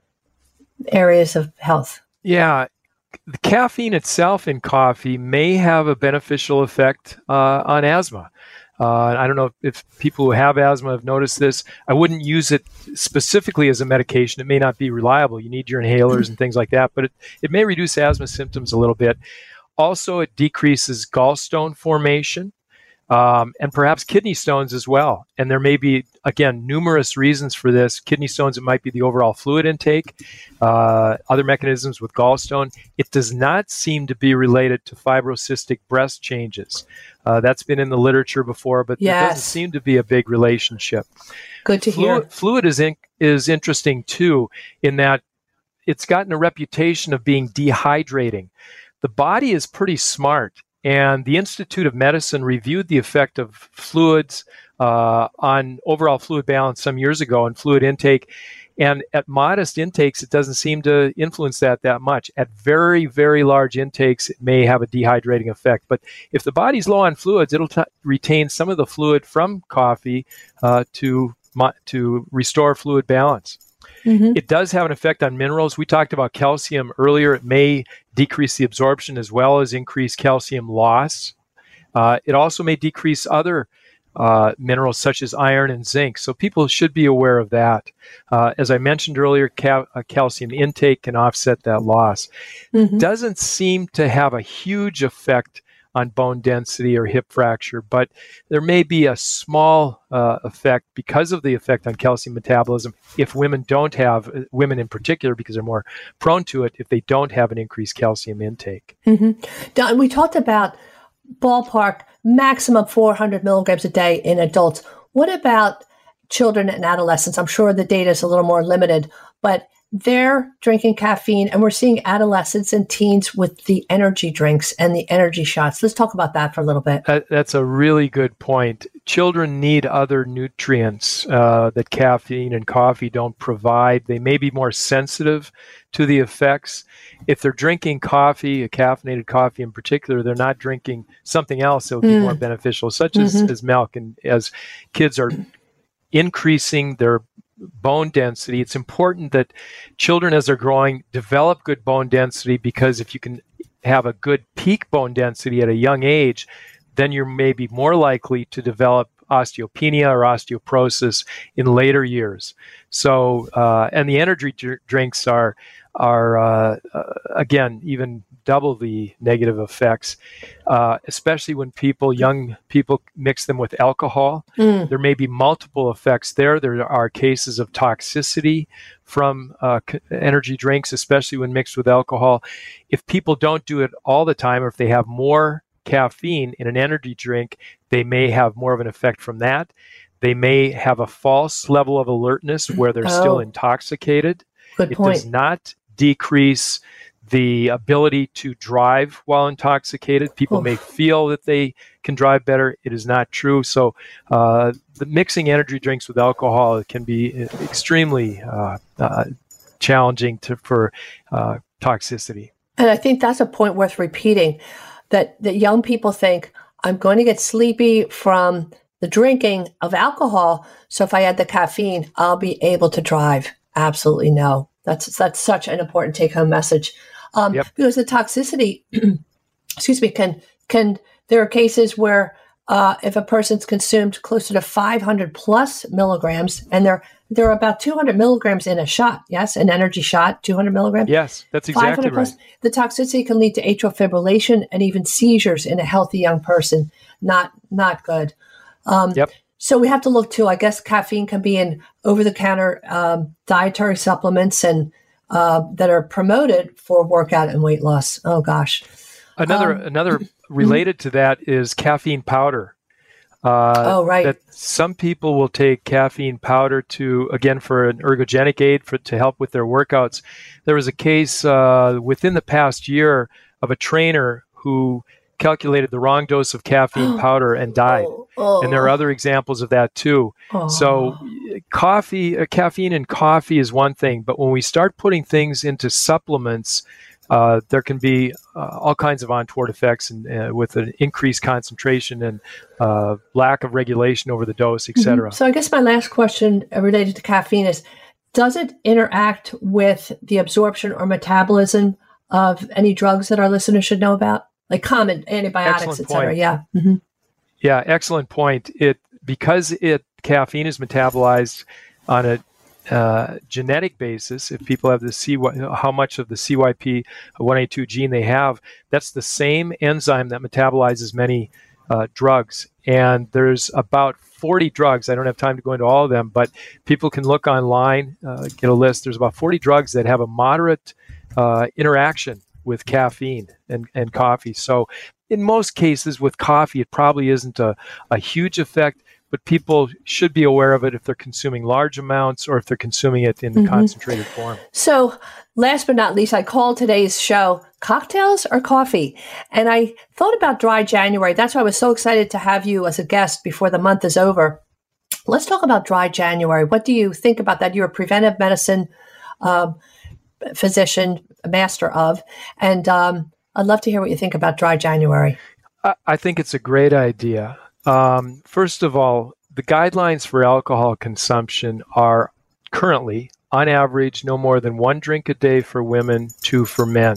areas of health. Yeah. The caffeine itself in coffee may have a beneficial effect uh, on asthma. Uh, I don't know if people who have asthma have noticed this. I wouldn't use it specifically as a medication. It may not be reliable. You need your inhalers and things like that, but it, it may reduce asthma symptoms a little bit. Also, it decreases gallstone formation um, and perhaps kidney stones as well. And there may be, again, numerous reasons for this. Kidney stones, it might be the overall fluid intake, uh, other mechanisms with gallstone. It does not seem to be related to fibrocystic breast changes. Uh, that's been in the literature before, but yes. there doesn't seem to be a big relationship. Good to fluid, hear. Fluid is, in, is interesting, too, in that it's gotten a reputation of being dehydrating. The body is pretty smart. And the Institute of Medicine reviewed the effect of fluids uh, on overall fluid balance some years ago and fluid intake. And at modest intakes, it doesn't seem to influence that that much. At very, very large intakes, it may have a dehydrating effect. But if the body's low on fluids, it'll t- retain some of the fluid from coffee uh, to mo- to restore fluid balance. Mm-hmm. It does have an effect on minerals. We talked about calcium earlier. It may decrease the absorption as well as increase calcium loss. Uh, it also may decrease other uh, minerals such as iron and zinc. So people should be aware of that. Uh, as I mentioned earlier, cal- uh, calcium intake can offset that loss. Mm-hmm. Doesn't seem to have a huge effect on bone density or hip fracture, but there may be a small uh, effect because of the effect on calcium metabolism if women don't have, women in particular, because they're more prone to it, if they don't have an increased calcium intake. Mm-hmm. Don, we talked about ballpark maximum four hundred milligrams a day in adults. What about children and adolescents? I'm sure the data is a little more limited, but they're drinking caffeine, and we're seeing adolescents and teens with the energy drinks and the energy shots. Let's talk about that for a little bit. That, that's a really good point. Children need other nutrients uh, that caffeine and coffee don't provide. They may be more sensitive to the effects. If they're drinking coffee, a caffeinated coffee in particular, they're not drinking something else that would be mm. more beneficial, such mm-hmm. as, as milk. And as kids are increasing their bone density, it's important that children, as they're growing, develop good bone density, because if you can have a good peak bone density at a young age, then you're maybe more likely to develop osteopenia or osteoporosis in later years. So, uh, and the energy dr- drinks are, are uh, uh, again, even double the negative effects, uh, especially when people, young people, mix them with alcohol. Mm. There may be multiple effects there. There are cases of toxicity from uh, c- energy drinks, especially when mixed with alcohol. If people don't do it all the time, or if they have more caffeine in an energy drink, they may have more of an effect from that. They may have a false level of alertness where they're oh. still intoxicated. Good it point. does not decrease the ability to drive while intoxicated. People Oof. may feel that they can drive better. It is not true. So uh, the mixing energy drinks with alcohol can be extremely uh, uh, challenging to, for uh, toxicity. And I think that's a point worth repeating, that, that young people think, I'm going to get sleepy from the drinking of alcohol, so if I add the caffeine, I'll be able to drive. Absolutely no. That's that's such an important take-home message. Um, yep. Because the toxicity, excuse me, can can there are cases where uh, if a person's consumed closer to five hundred plus milligrams, and there there are about two hundred milligrams in a shot, yes, an energy shot, two hundred milligrams. Yes, that's exactly right. Plus, the toxicity can lead to atrial fibrillation and even seizures in a healthy young person. Not not good. Um, yep. So we have to look too. I guess caffeine can be in over-the-counter um, dietary supplements and uh, that are promoted for workout and weight loss. Oh gosh. Another um, another related to that is caffeine powder. Uh, oh right. That some people will take caffeine powder to again for an ergogenic aid for to help with their workouts. There was a case uh, within the past year of a trainer who calculated the wrong dose of caffeine powder and died. Oh, oh. And there are other examples of that too. Oh. So coffee, uh, caffeine in coffee is one thing, but when we start putting things into supplements, uh, there can be uh, all kinds of untoward effects and uh, with an increased concentration and uh, lack of regulation over the dose, et cetera. Mm-hmm. So I guess my last question related to caffeine is, does it interact with the absorption or metabolism of any drugs that our listeners should know about? Like common antibiotics, et cetera. Yeah. Mm-hmm. Yeah, excellent point. It because it caffeine is metabolized on a uh, genetic basis. If people have the C Y, how much of the C Y P one A two gene they have, that's the same enzyme that metabolizes many uh, drugs. And there's about forty drugs. I don't have time to go into all of them, but people can look online, uh, get a list. There's about forty drugs that have a moderate uh, interaction with caffeine and, and coffee. So in most cases with coffee, it probably isn't a, a huge effect, but people should be aware of it if they're consuming large amounts or if they're consuming it in mm-hmm. concentrated form. So last but not least, I called today's show Cocktails or Coffee? And I thought about Dry January. That's why I was so excited to have you as a guest before the month is over. Let's talk about Dry January. What do you think about that? You're a preventive medicine um, physician, master of, and um, I'd love to hear what you think about Dry January. I, I think it's a great idea. Um, first of all, the guidelines for alcohol consumption are currently, on average, no more than one drink a day for women, two for men.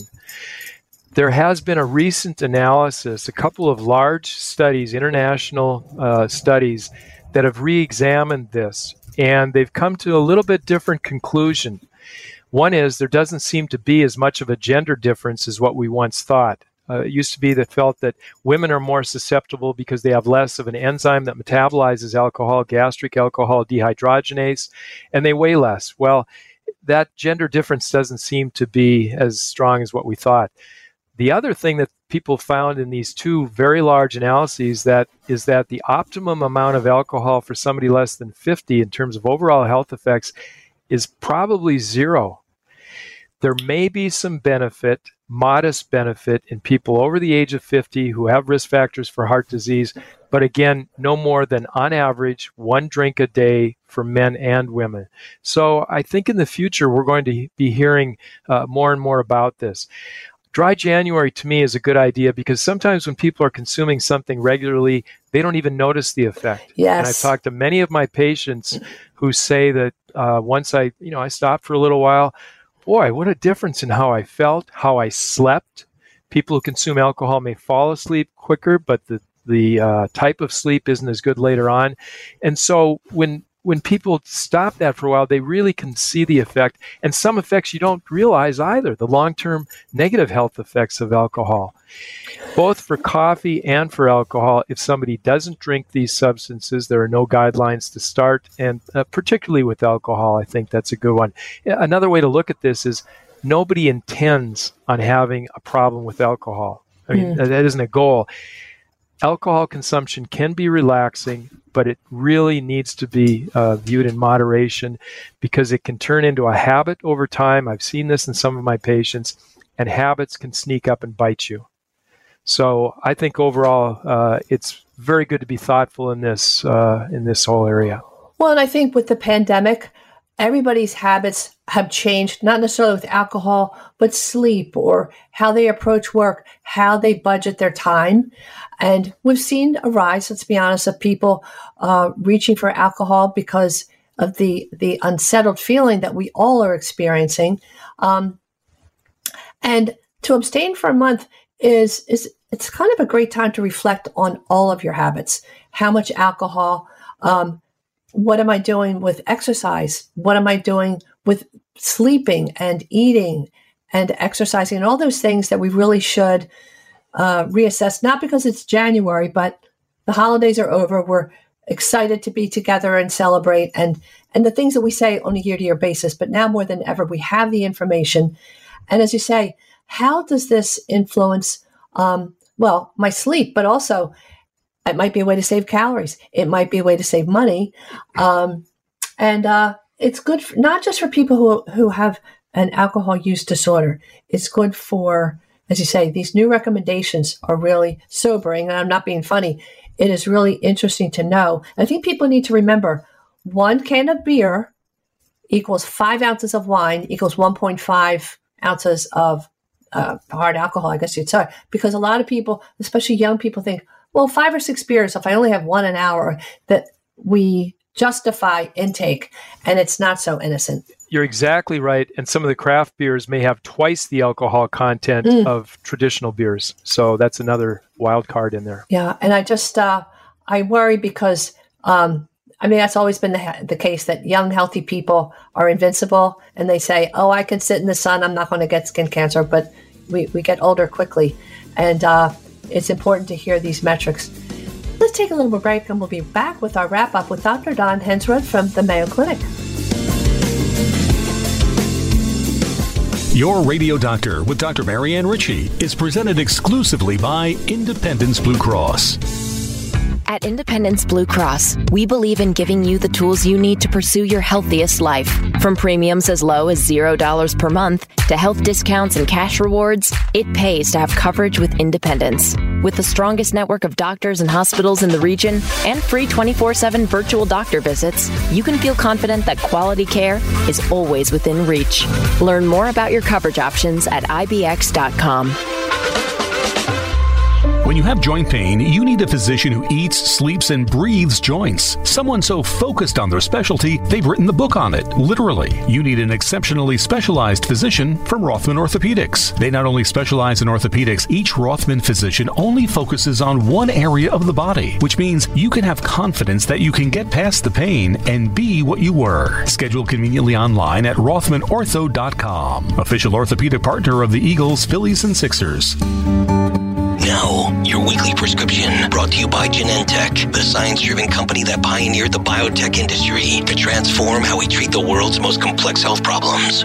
There has been a recent analysis, a couple of large studies, international uh, studies, that have re-examined this, and they've come to a little bit different conclusion. One is there doesn't seem to be as much of a gender difference as what we once thought. Uh, it used to be that felt that women are more susceptible because they have less of an enzyme that metabolizes alcohol, gastric alcohol dehydrogenase, and they weigh less. Well, that gender difference doesn't seem to be as strong as what we thought. The other thing that people found in these two very large analyses that is that the optimum amount of alcohol for somebody less than fifty in terms of overall health effects is probably zero. There may be some benefit, modest benefit, in people over the age of fifty who have risk factors for heart disease, but again, no more than, on average, one drink a day for men and women. So I think in the future, we're going to be hearing uh, more and more about this. Dry January, to me, is a good idea because sometimes when people are consuming something regularly, they don't even notice the effect. Yes. And I've talked to many of my patients who say that uh, once I, you know, I stopped for a little while, boy, what a difference in how I felt, how I slept. People who consume alcohol may fall asleep quicker, but the, the uh, type of sleep isn't as good later on. And so when when people stop that for a while, they really can see the effect. And some effects you don't realize either, the long-term negative health effects of alcohol. Both for coffee and for alcohol, if somebody doesn't drink these substances, there are no guidelines to start. And uh, particularly with alcohol, I think that's a good one. Another way to look at this is nobody intends on having a problem with alcohol. I mean, mm. that isn't a goal. Alcohol consumption can be relaxing, but it really needs to be uh, viewed in moderation because it can turn into a habit over time. I've seen this in some of my patients, and habits can sneak up and bite you. So I think overall, uh, it's very good to be thoughtful in this uh, in this whole area. Well, and I think with the pandemic, everybody's habits have changed, not necessarily with alcohol, but sleep or how they approach work, how they budget their time. And we've seen a rise, let's be honest, of people uh, reaching for alcohol because of the, the unsettled feeling that we all are experiencing. Um, and to abstain for a month is, is it's kind of a great time to reflect on all of your habits. How much alcohol, um, what am I doing with exercise? What am I doing with sleeping and eating and exercising and all those things that we really should uh, reassess, not because it's January, but the holidays are over. We're excited to be together and celebrate, and and the things that we say on a year-to-year basis. But now more than ever, we have the information. And as you say, how does this influence, um, well, my sleep, but also it might be a way to save calories. It might be a way to save money. Um, and uh, it's good for, not just for people who who have an alcohol use disorder. It's good for, as you say, these new recommendations are really sobering. And I'm not being funny. It is really interesting to know. I think people need to remember one can of beer equals five ounces of wine equals one point five ounces of uh, hard alcohol, I guess you'd say. Because a lot of people, especially young people, think, well, five or six beers, if I only have one an hour, that we justify intake, and it's not so innocent. You're exactly right. And some of the craft beers may have twice the alcohol content mm. of traditional beers. So that's another wild card in there. Yeah. And I just, uh, I worry because, um, I mean, that's always been the, the case that young, healthy people are invincible, and they say, oh, I can sit in the sun, I'm not going to get skin cancer. But we, we get older quickly. And uh, it's important to hear these metrics. Let's take a little break, and we'll be back with our wrap-up with Doctor Don Hensrud from the Mayo Clinic. Your Radio Doctor with Doctor Marianne Ritchie is presented exclusively by Independence Blue Cross. At Independence Blue Cross, we believe in giving you the tools you need to pursue your healthiest life. From premiums as low as zero dollars per month to health discounts and cash rewards, it pays to have coverage with Independence. With the strongest network of doctors and hospitals in the region and free twenty-four seven virtual doctor visits, you can feel confident that quality care is always within reach. Learn more about your coverage options at I B X dot com. When you have joint pain, you need a physician who eats, sleeps, and breathes joints. Someone so focused on their specialty, they've written the book on it. Literally, you need an exceptionally specialized physician from Rothman Orthopedics. They not only specialize in orthopedics, each Rothman physician only focuses on one area of the body, which means you can have confidence that you can get past the pain and be what you were. Schedule conveniently online at rothman ortho dot com. Official orthopedic partner of the Eagles, Phillies, and Sixers. Now, your weekly prescription brought to you by Genentech, the science-driven company that pioneered the biotech industry to transform how we treat the world's most complex health problems.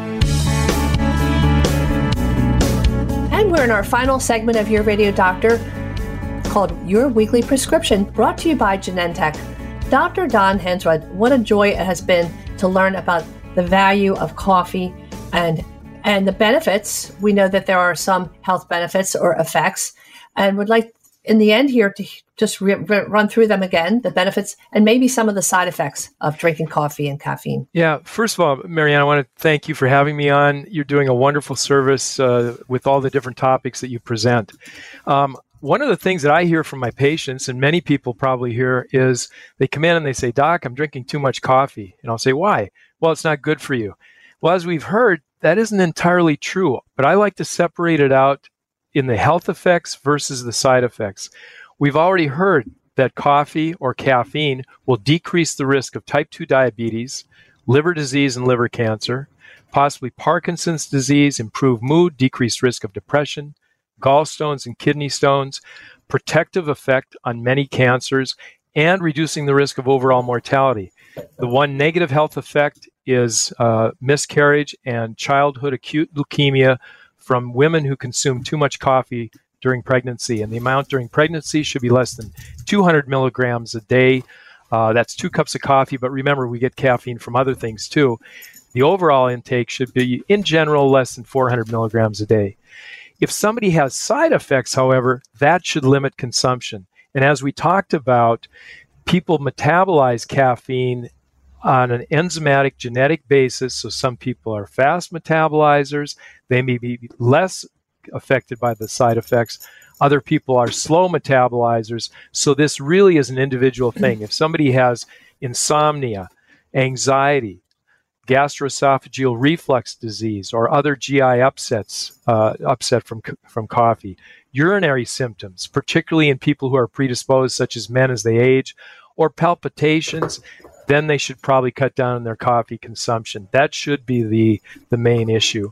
And we're in our final segment of Your Radio Doctor called Your Weekly Prescription, brought to you by Genentech. Doctor Don Hensrud, what a joy it has been to learn about the value of coffee and and the benefits. We know that there are some health benefits or effects, and would like in the end here to just re- re- run through them again, the benefits and maybe some of the side effects of drinking coffee and caffeine. Yeah, first of all, Marianne, I want to thank you for having me on. You're doing a wonderful service uh, with all the different topics that you present. Um, one of the things that I hear from my patients, and many people probably hear, is they come in and they say, Doc, I'm drinking too much coffee. And I'll say, why? Well, it's not good for you. Well, as we've heard, that isn't entirely true, but I like to separate it out in the health effects versus the side effects. We've already heard that coffee or caffeine will decrease the risk of type two diabetes, liver disease and liver cancer, possibly Parkinson's disease, improve mood, decreased risk of depression, gallstones and kidney stones, protective effect on many cancers, and reducing the risk of overall mortality. The one negative health effect is uh, miscarriage and childhood acute leukemia from women who consume too much coffee during pregnancy. And the amount during pregnancy should be less than two hundred milligrams a day. Uh, that's two cups of coffee, but remember, we get caffeine from other things too. The overall intake should be, in general, less than four hundred milligrams a day. If somebody has side effects, however, that should limit consumption. And as we talked about, people metabolize caffeine on an enzymatic genetic basis. So some people are fast metabolizers. They may be less affected by the side effects. Other people are slow metabolizers. So this really is an individual thing. If somebody has insomnia, anxiety, gastroesophageal reflux disease, or other G I upsets, uh, upset from, from coffee, urinary symptoms, particularly in people who are predisposed, such as men as they age, or palpitations, then they should probably cut down on their coffee consumption. That should be the, the main issue.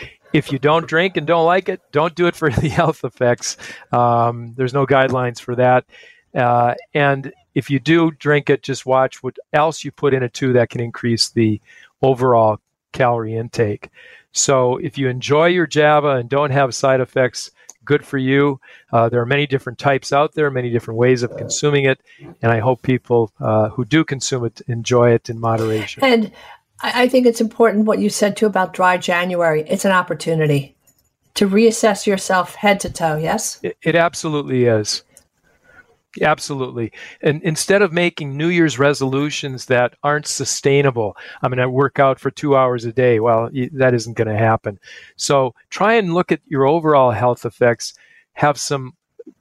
If you don't drink and don't like it, don't do it for the health effects. Um, there's no guidelines for that. Uh, and if you do drink it, just watch what else you put in it too that can increase the overall calorie intake. So if you enjoy your Java and don't have side effects, good for you. Uh, there are many different types out there, many different ways of consuming it, and I hope people uh, who do consume it enjoy it in moderation. And I think it's important what you said too about dry January. It's an opportunity to reassess yourself head to toe, yes? It, it absolutely is. Absolutely. And instead of making New Year's resolutions that aren't sustainable, I'm going to work out for two hours a day. Well, that isn't going to happen. So try and look at your overall health effects, have some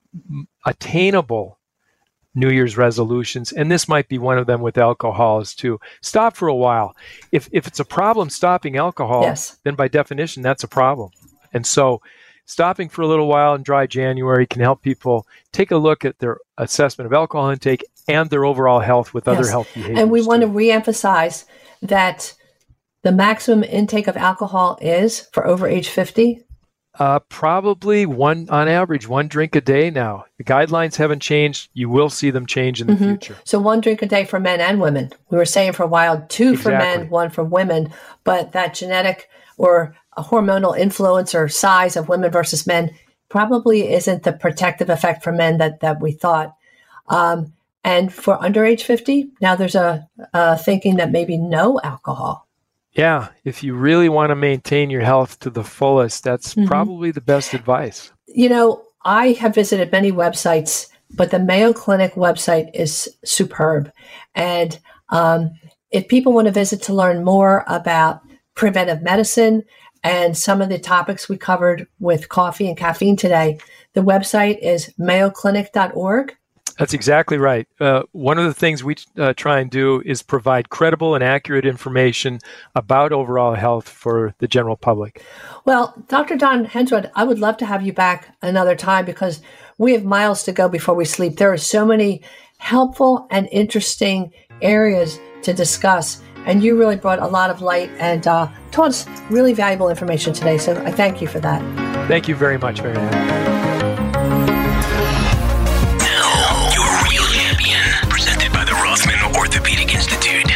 attainable New Year's resolutions, and this might be one of them with alcohol is to stop for a while. If if it's a problem stopping alcohol, yes. then by definition, that's a problem. And so stopping for a little while in dry January can help people take a look at their assessment of alcohol intake and their overall health with other yes. health behaviors. And we want too. to reemphasize that the maximum intake of alcohol is for over age fifty? Uh, probably one, on average, one drink a day now. The guidelines haven't changed. You will see them change in the mm-hmm. future. So one drink a day for men and women. We were saying for a while, two exactly. for men, one for women. But that genetic or a hormonal influence or size of women versus men probably isn't the protective effect for men that, that we thought. Um, and for under age fifty, now there's a, a thinking that maybe no alcohol. Yeah, if you really want to maintain your health to the fullest, that's mm-hmm. probably the best advice. You know, I have visited many websites, but the Mayo Clinic website is superb. And um, if people want to visit to learn more about preventive medicine and some of the topics we covered with coffee and caffeine today, the website is mayo clinic dot org. That's exactly right. Uh, one of the things we uh, try and do is provide credible and accurate information about overall health for the general public. Well, Doctor Don Hensrud, I would love to have you back another time because we have miles to go before we sleep. There are so many helpful and interesting areas to discuss, and you really brought a lot of light and uh, taught us really valuable information today. So I thank you for that. Thank you very much, Marianne. Orthopedic Institute.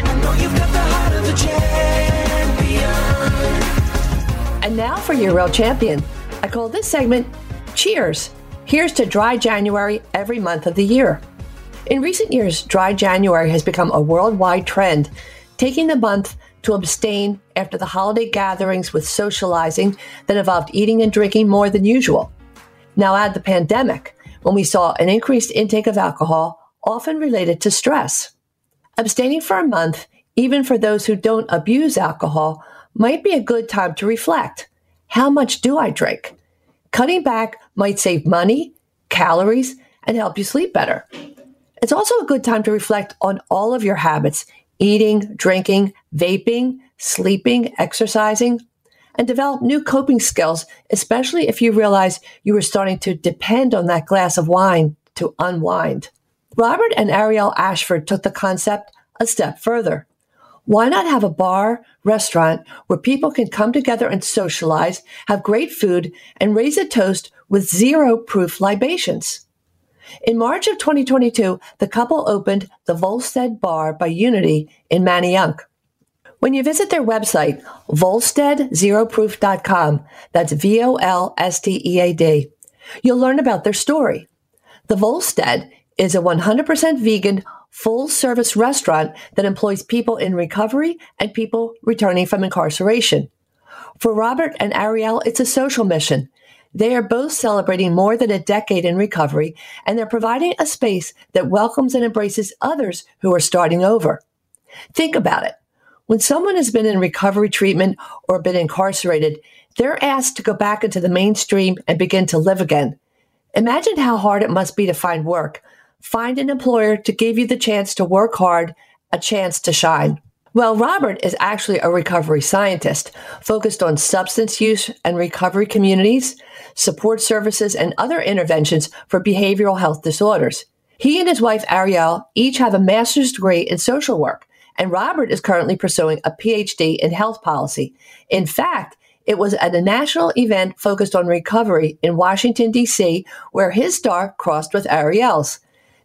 And now for your real champion. I call this segment Cheers. Here's to dry January every month of the year. In recent years, dry January has become a worldwide trend, taking the month to abstain after the holiday gatherings with socializing that involved eating and drinking more than usual. Now add the pandemic, when we saw an increased intake of alcohol, often related to stress. Abstaining for a month, even for those who don't abuse alcohol, might be a good time to reflect. How much do I drink? Cutting back might save money, calories, and help you sleep better. It's also a good time to reflect on all of your habits, eating, drinking, vaping, sleeping, exercising, and develop new coping skills, especially if you realize you were starting to depend on that glass of wine to unwind. Robert and Ariel Ashford took the concept a step further. Why not have a bar, restaurant where people can come together and socialize, have great food, and raise a toast with zero-proof libations? In March of twenty twenty-two, the couple opened the Volstead Bar by Unity in Manayunk. When you visit their website, volstead zero proof dot com, that's V O L S T E A D, you'll learn about their story. The Volstead is a one hundred percent vegan, full-service restaurant that employs people in recovery and people returning from incarceration. For Robert and Ariel, it's a social mission. They are both celebrating more than a decade in recovery, and they're providing a space that welcomes and embraces others who are starting over. Think about it. When someone has been in recovery treatment or been incarcerated, they're asked to go back into the mainstream and begin to live again. Imagine how hard it must be to find work. Find an employer to give you the chance to work hard, a chance to shine. Well, Robert is actually a recovery scientist focused on substance use and recovery communities, support services, and other interventions for behavioral health disorders. He and his wife, Ariel, each have a master's degree in social work, and Robert is currently pursuing a P H D in health policy. In fact, it was at a national event focused on recovery in Washington, D C, where his star crossed with Ariel's.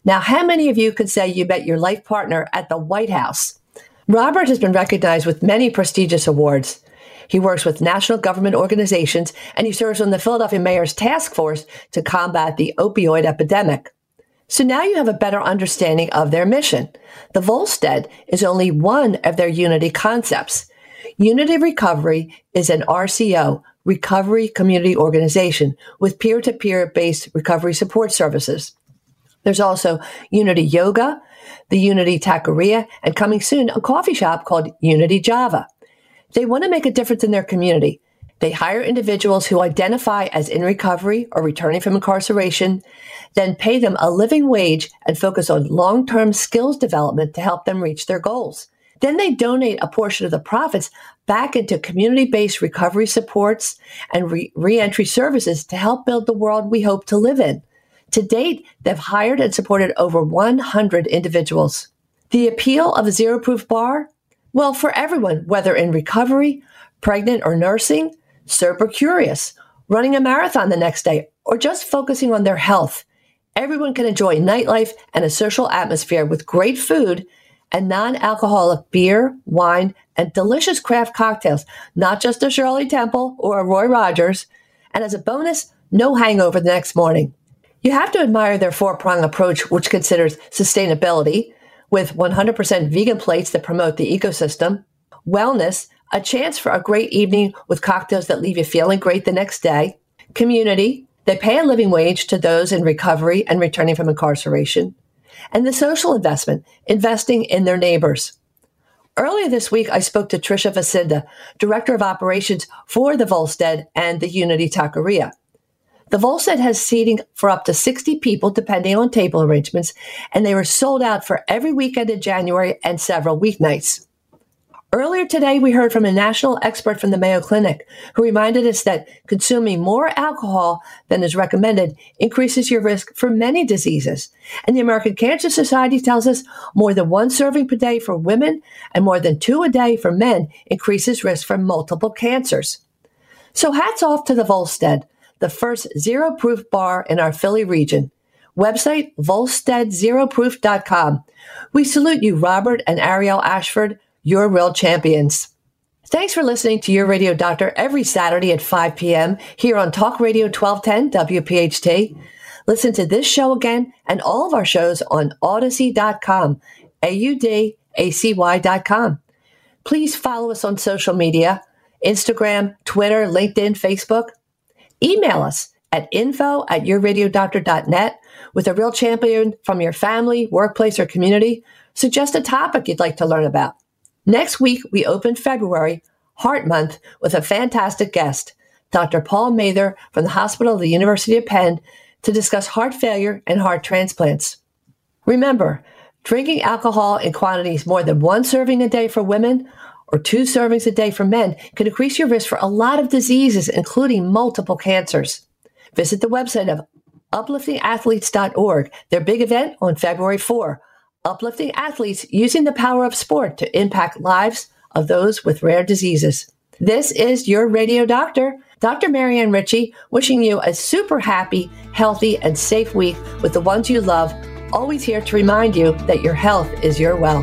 Now, how many of you could say you met your life partner at the White House? Robert has been recognized with many prestigious awards. He works with national government organizations, and he serves on the Philadelphia Mayor's task force to combat the opioid epidemic. So now you have a better understanding of their mission. The Volstead is only one of their Unity concepts. Unity Recovery is an R C O, Recovery Community Organization, with peer-to-peer based recovery support services. There's also Unity Yoga, the Unity Taqueria, and coming soon, a coffee shop called Unity Java. They want to make a difference in their community. They hire individuals who identify as in recovery or returning from incarceration, then pay them a living wage and focus on long-term skills development to help them reach their goals. Then they donate a portion of the profits back into community-based recovery supports and re- reentry services to help build the world we hope to live in. To date, they've hired and supported over one hundred individuals. The appeal of a zero-proof bar? Well, for everyone, whether in recovery, pregnant or nursing, sober curious, running a marathon the next day, or just focusing on their health, everyone can enjoy nightlife and a social atmosphere with great food and non-alcoholic beer, wine, and delicious craft cocktails, not just a Shirley Temple or a Roy Rogers, and as a bonus, no hangover the next morning. You have to admire their four-prong approach, which considers sustainability, with one hundred percent vegan plates that promote the ecosystem, wellness, a chance for a great evening with cocktails that leave you feeling great the next day, community, they pay a living wage to those in recovery and returning from incarceration, and the social investment, investing in their neighbors. Earlier this week, I spoke to Tricia Vasinda, Director of Operations for the Volstead and the Unity Taqueria. The Volstead has seating for up to sixty people, depending on table arrangements, and they were sold out for every weekend in January and several weeknights. Earlier today, we heard from a national expert from the Mayo Clinic who reminded us that consuming more alcohol than is recommended increases your risk for many diseases. And the American Cancer Society tells us more than one serving per day for women and more than two a day for men increases risk for multiple cancers. So hats off to the Volstead, the first zero-proof bar in our Philly region. Website, volstead zero proof dot com. We salute you, Robert and Ariel Ashford. You're real champions. Thanks for listening to Your Radio Doctor every Saturday at five p.m. here on Talk Radio twelve ten W P H T. Listen to this show again and all of our shows on Audacy dot com, A U D A C Y dot com. Please follow us on social media, Instagram, Twitter, LinkedIn, Facebook. Email us at info at yourradiodoctor dot net with a real champion from your family, workplace, or community. Suggest a topic you'd like to learn about. Next week, we open February, Heart Month, with a fantastic guest, Doctor Paul Mather from the Hospital of the University of Penn, to discuss heart failure and heart transplants. Remember, drinking alcohol in quantities more than one serving a day for women or two servings a day for men can increase your risk for a lot of diseases, including multiple cancers. Visit the website of uplifting athletes dot org, their big event on February fourth. Uplifting athletes using the power of sport to impact lives of those with rare diseases. This is Your Radio Doctor, Doctor Marianne Ritchie, wishing you a super happy, healthy, and safe week with the ones you love, always here to remind you that your health is your wealth.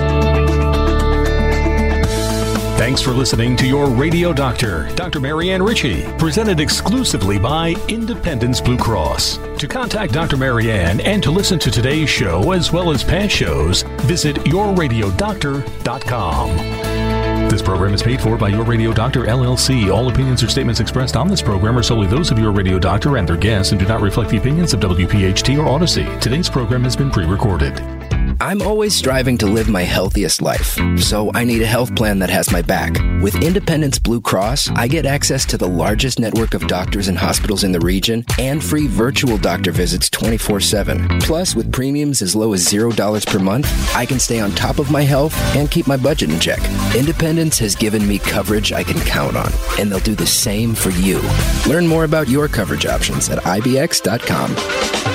Thanks for listening to Your Radio Doctor, Doctor Marianne Ritchie, presented exclusively by Independence Blue Cross. To contact Doctor Marianne and to listen to today's show as well as past shows, visit your radio doctor dot com. This program is paid for by Your Radio Doctor, L L C. All opinions or statements expressed on this program are solely those of Your Radio Doctor and their guests and do not reflect the opinions of W P H T or Odyssey. Today's program has been pre-recorded. I'm always striving to live my healthiest life, so I need a health plan that has my back. With Independence Blue Cross, I get access to the largest network of doctors and hospitals in the region and free virtual doctor visits twenty-four seven. Plus, with premiums as low as zero dollars per month, I can stay on top of my health and keep my budget in check. Independence has given me coverage I can count on, and they'll do the same for you. Learn more about your coverage options at I B X dot com.